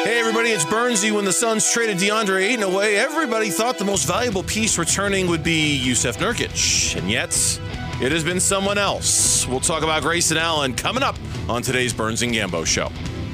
Hey everybody, it's Bernsey. When the Suns traded DeAndre Ayton away, everybody thought the most valuable piece returning would be Jusuf Nurkic. And yet, it has been someone else. We'll talk about Grayson Allen coming up on today's Burns and Gambo show.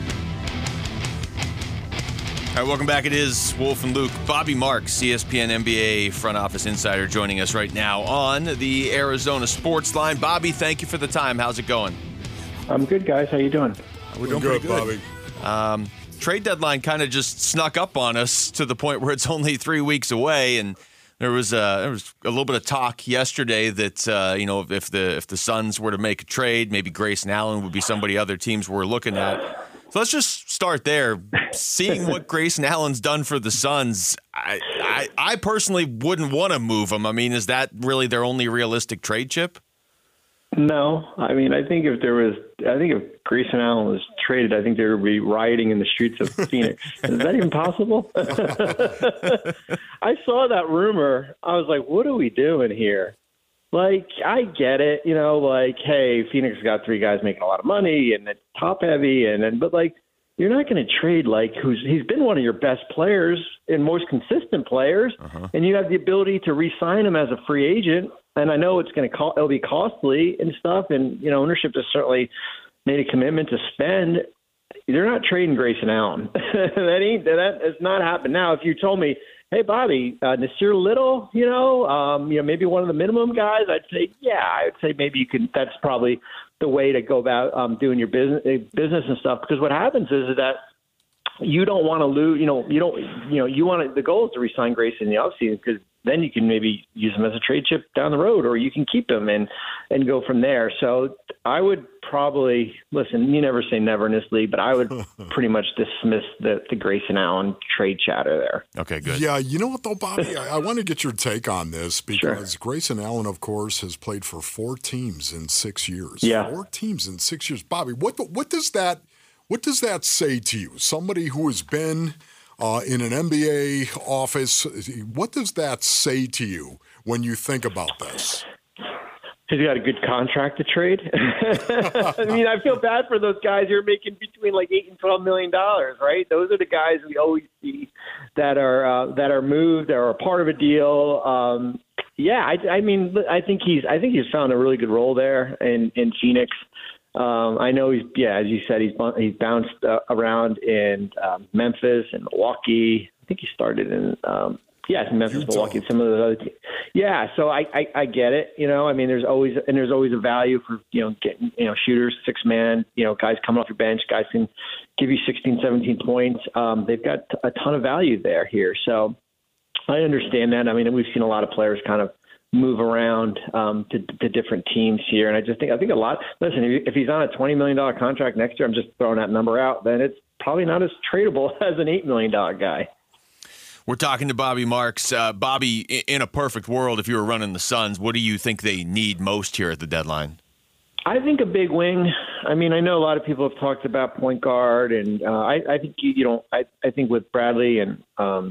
All right, welcome back. It is Wolf and Luke. Bobby Marks, ESPN NBA front office insider, joining us right now on the Arizona Sports Line. Bobby, thank you for the time. How's it going? I'm good, guys. How you doing? We're doing pretty good, Bobby. Trade deadline kind of just snuck up on us to the point where it's only 3 weeks away, and there was a little bit of talk yesterday that if the Suns were to make a trade, maybe Grayson Allen would be somebody other teams were looking at. So let's just start there. Seeing what Grayson Allen's done for the Suns, I personally wouldn't want to move him. I mean, is that really their only realistic trade chip? No, I mean, I think if Grayson Allen was traded, I think there would be rioting in the streets of Phoenix. Is that even possible? I saw that rumor. I was like, what are we doing here? Like, I get it, hey, Phoenix got 3 guys making a lot of money and it's top heavy, but you're not going to trade he's been one of your best players and most consistent players, and you have the ability to re-sign him as a free agent. And I know it'll be costly and stuff, and ownership has certainly made a commitment to spend. They're not trading Grayson Allen. that has not happened. Now, if you told me, hey Bobby, Nasir Little, maybe one of the minimum guys, I'd say maybe you can. That's probably the way to go about doing your business and stuff. Because what happens is that you don't want to lose. The goal is to re-sign Grayson in the offseason because then you can maybe use him as a trade chip down the road, or you can keep him and go from there. So I would probably listen. You never say never in this league, but I would pretty much dismiss the Grayson Allen trade chatter there. Okay, good. Yeah, you know what though, Bobby, I want to get your take on this because Grayson Allen, of course, has played for 4 teams in 6 years. Yeah, 4 teams in 6 years, Bobby. What does that say to you? Somebody who has been in an NBA office, what does that say to you when you think about this? He's got a good contract to trade. I mean, I feel bad for those guys who are making between $8 and $12 million, right? Those are the guys we always see that are moved or are part of a deal. I think he's found a really good role there in Phoenix. I know as you said, he's bounced around in Memphis and Milwaukee. I think he started in Memphis, Utah. Milwaukee, some of those other teams. Yeah, so I get it. I mean, there's always a value for getting shooters, 6-man, guys coming off your bench, guys can give you 16, 17 points. They've got a ton of value here. So I understand that. I mean, we've seen a lot of players kind of move around to different teams here. And I think a lot, listen, if he's on a $20 million contract next year, I'm just throwing that number out, then it's probably not as tradable as an $8 million guy. We're talking to Bobby Marks. Bobby, in a perfect world, if you were running the Suns, what do you think they need most here at the deadline? I think a big wing. I mean, I know a lot of people have talked about point guard, and I think I think with Bradley and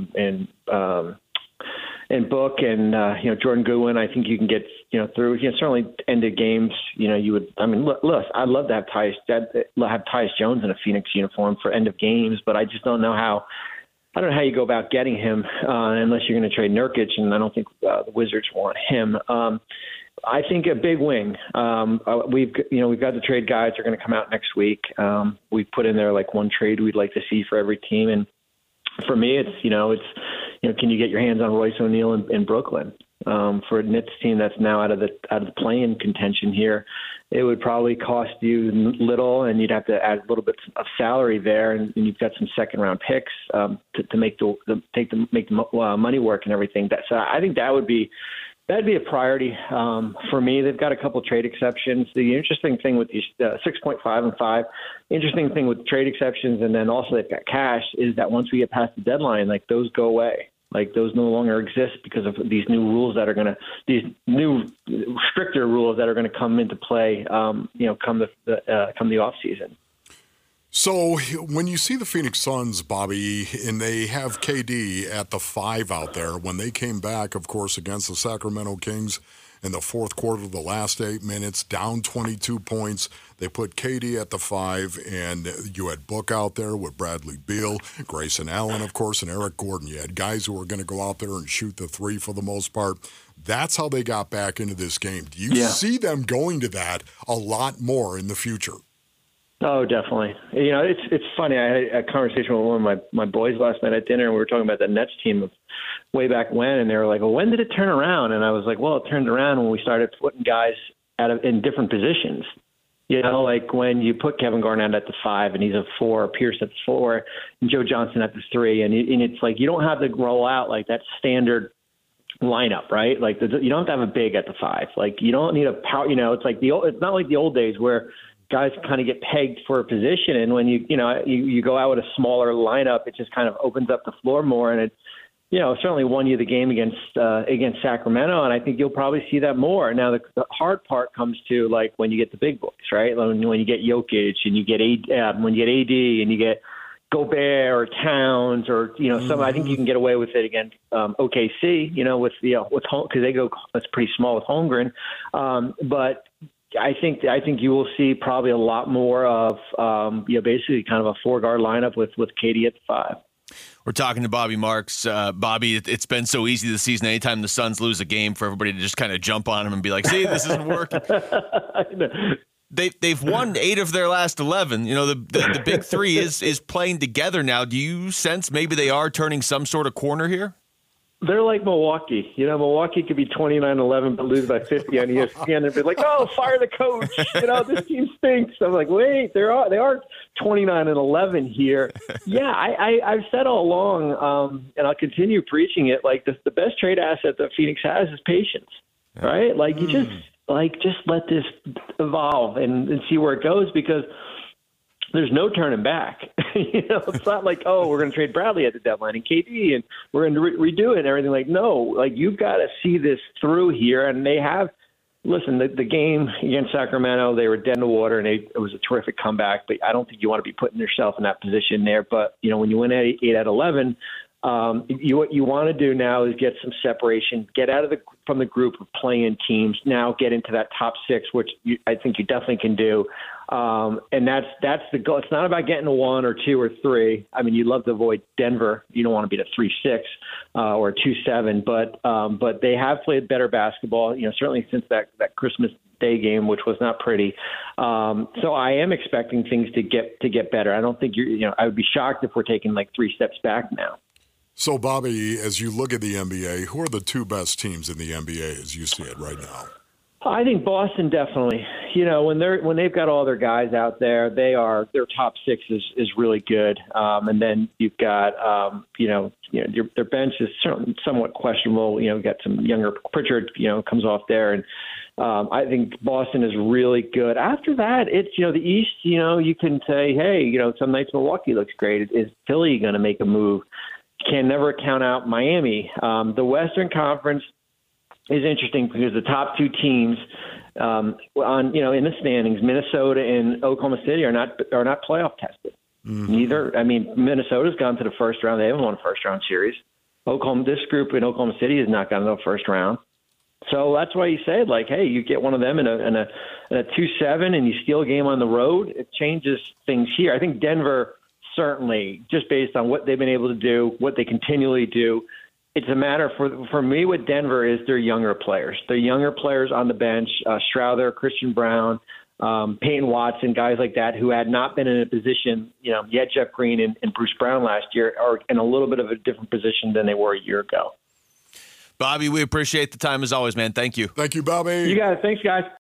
Book and Jordan Goodwin, I think you can get through. Certainly end of games. You would. I mean, look, I'd love to have Tyus Jones in a Phoenix uniform for end of games, but I just don't know how. I don't know how you go about getting him unless you're going to trade Nurkic, and I don't think the Wizards want him. I think a big wing. We've got the trade guys are going to come out next week. We've put in there one trade we'd like to see for every team, and for me, it's can you get your hands on Royce O'Neal in Brooklyn? For a Knicks team that's now out of the play-in contention here, it would probably cost you little, and you'd have to add a little bit of salary there, and you've got some second-round picks to make the money work and everything. So I think that'd be a priority for me. They've got a couple trade exceptions. The interesting thing with these 6.5 and 5, interesting thing with trade exceptions, and then also they've got cash, is that once we get past the deadline, those go away. Those no longer exist because of these new rules these new stricter rules that are going to come into play, come the off season. So when you see the Phoenix Suns, Bobby, and they have KD at the 5 out there, when they came back, of course, against the Sacramento Kings, in the fourth quarter, the last 8 minutes, down 22 points. They put KD at the 5, and you had Book out there with Bradley Beal, Grayson Allen, of course, and Eric Gordon. You had guys who were going to go out there and shoot the 3 for the most part. That's how they got back into this game. Do you see them going to that a lot more in the future? Oh, definitely. You know, it's funny. I had a conversation with one of my boys last night at dinner, and we were talking about the Nets team of way back when, and they were like, well, when did it turn around? And I was like, well, it turned around when we started putting guys in different positions. You know, like when you put Kevin Garnett at the 5 and he's a 4, Pierce at the 4, and Joe Johnson at the 3, and it's like you don't have to roll out like that standard lineup, right? Like you don't have to have a big at the 5. Like you don't need a power. You know, it's like it's not like the old days where guys kind of get pegged for a position, and when you go out with a smaller lineup, it just kind of opens up the floor more, and it certainly won you the game against Sacramento, and I think you'll probably see that more. Now the hard part comes to like when you get the big boys, right? When you get Jokic and you get when you get AD and you get Gobert or Towns or some. I think you can get away with it against OKC, with because they go, it's pretty small with Holmgren, but I think you will see probably a lot more of basically kind of a 4-guard lineup with KD at the 5. We're talking to Bobby Marks. Bobby, it's been so easy this season. Anytime the Suns lose a game, for everybody to just kind of jump on him and be like, "See, this isn't working." They've won 8 of their last 11. The big 3 is playing together now. Do you sense maybe they are turning some sort of corner here? They're like Milwaukee. Milwaukee could be 29-11 but lose by 50 on ESPN and be like, "Oh, fire the coach! This team stinks." I'm like, wait, they are 29-11 here. Yeah, I've said all along, and I'll continue preaching it. Like the best trade asset that Phoenix has is patience, right? Like you just let this evolve and see where it goes, because there's no turning back. It's not like, oh, we're going to trade Bradley at the deadline and KD and we're going to redo it and everything. Like, no, like you've got to see this through here. And they have, listen, the game against Sacramento, they were dead in the water and it was a terrific comeback, but I don't think you want to be putting yourself in that position there. But, when you win 8 out of 11, what you want to do now is get some separation, get out from the group of playing teams, now get into that top 6, which I think you definitely can do. And that's the goal. It's not about getting to 1 or 2 or 3. I mean, you'd love to avoid Denver. You don't want to be a 3-6 or a 2-7, but they have played better basketball, certainly since that Christmas Day game, which was not pretty. So I am expecting things to get better. I don't think I would be shocked if we're taking like 3 steps back now. So, Bobby, as you look at the NBA, who are the 2 best teams in the NBA as you see it right now? I think Boston definitely. When they've got all their guys out there, their top 6 is really good. And then you've got their bench is somewhat questionable. You've got some younger Pritchard, comes off there, and I think Boston is really good. After that, it's the East. You can say, hey, some nights Milwaukee looks great. Is Philly going to make a move? Can never count out Miami. The Western Conference is interesting because the top 2 teams in the standings, Minnesota and Oklahoma City, are not playoff tested. Mm-hmm. Minnesota's gone to the first round. They haven't won a first round series. This group in Oklahoma City has not gone to the first round. So that's why you said, like, hey, you get one of them in a 2-7 and you steal a game on the road. It changes things here. I think Denver, certainly, just based on what they've been able to do, what they continually do, it's a matter for me with Denver is their younger players. Their younger players on the bench, Strouder, Christian Brown, Peyton Watson, guys like that who had not been in a position, yet Jeff Green and Bruce Brown last year are in a little bit of a different position than they were a year ago. Bobby, we appreciate the time as always, man. Thank you. Thank you, Bobby. You got it. Thanks, guys.